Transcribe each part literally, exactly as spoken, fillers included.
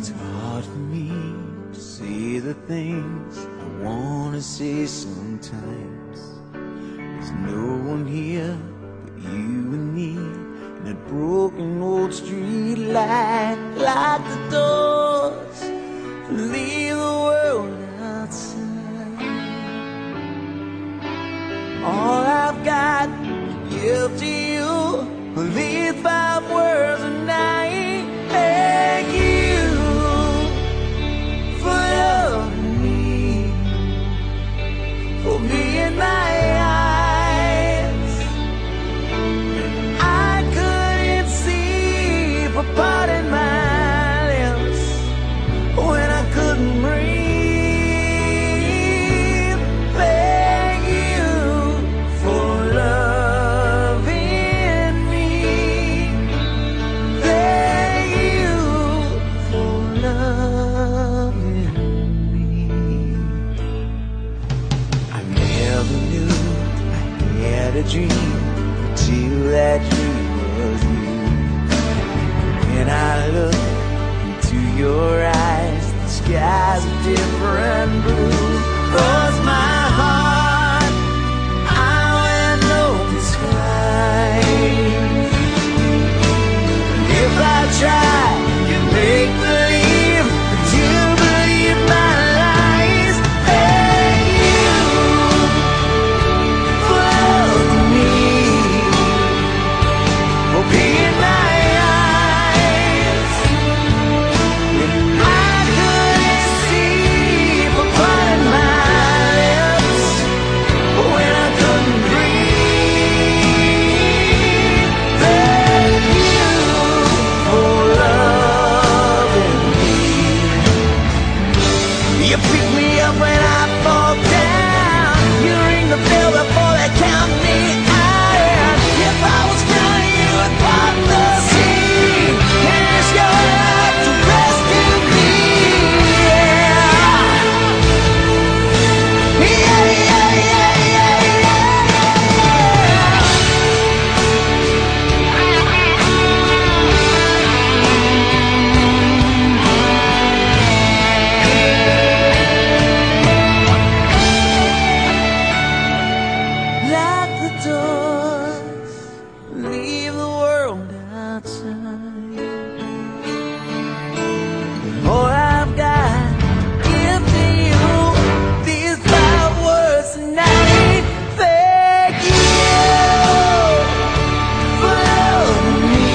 It's hard for me to say the things I wanna say sometimes. There's no one here but you and me, and that broken old street light. Lock the doors, leave the world outside. All I've got to give to you are these five words, and I beg you for loving me, for being my eyes. I couldn't see, for parting my lips when I couldn't breathe. Beg you for loving me. Beg you for loving me. I never knew I had a dream until that dream was you. When I look into your eyes, the sky's a different blue. Cross my heart, I went open sky. If I try to make believe that you believe my lies, beg you for loving me, for being my eyes. I couldn't see, for parting my lips when I couldn't breathe. Beg you for loving me. You pick me up when I fall down. You ring the bell before they count me out. And if I was drowning, you would part the sea and risk your life to rescue me. Yeah, yeah, yeah, yeah, yeah, lock the doors, leave the world outside. All I've got to give to you, these five words tonight. Thank you for loving me,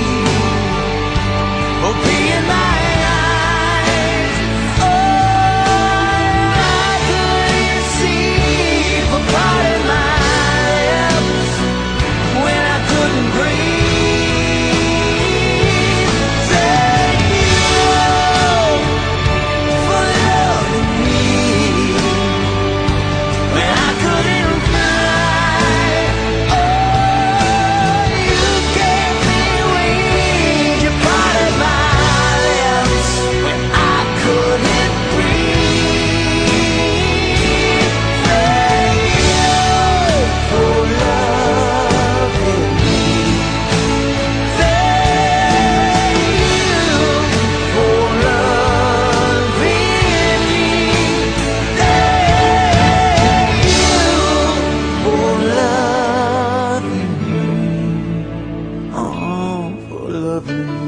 for being my eyes. Oh, I couldn't see, for parting my lips when I couldn't breathe. Thank you for loving me when I couldn't fly. Oh, you gave me wings, you parted my lips when I couldn't breathe. Thank you for loving me. Thank you for loving me. Thank you for loving me. Oh, for loving me.